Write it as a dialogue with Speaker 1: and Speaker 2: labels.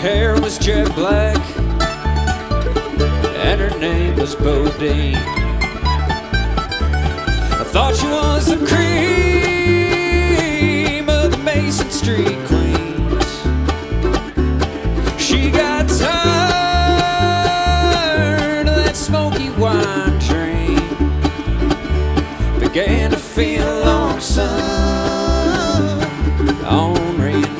Speaker 1: hair was jet black, and her name was Bodine. I thought she was the cream of the Mason Street queens. She got tired of that smoky wine train, began to feel lonesome on rainy